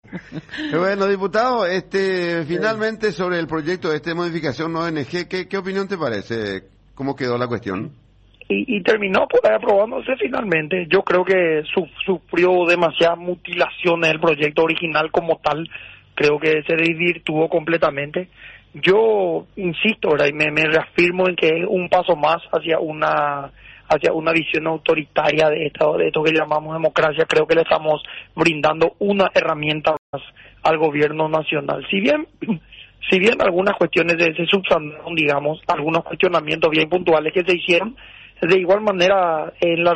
Bueno, diputado, finalmente sobre el proyecto de modificación ONG, ¿qué opinión te parece? ¿Cómo quedó la cuestión? Y terminó por ahí aprobándose finalmente. Yo creo que sufrió demasiadas mutilaciones el proyecto original como tal. Creo que se desvirtuó completamente. Yo insisto, ¿verdad? Y me reafirmo en que es un paso más hacia una visión autoritaria de esto que llamamos democracia. Creo que le estamos brindando una herramienta más al gobierno nacional. Si bien algunas cuestiones se subsanaron, digamos, algunos cuestionamientos bien puntuales que se hicieron, de igual manera en la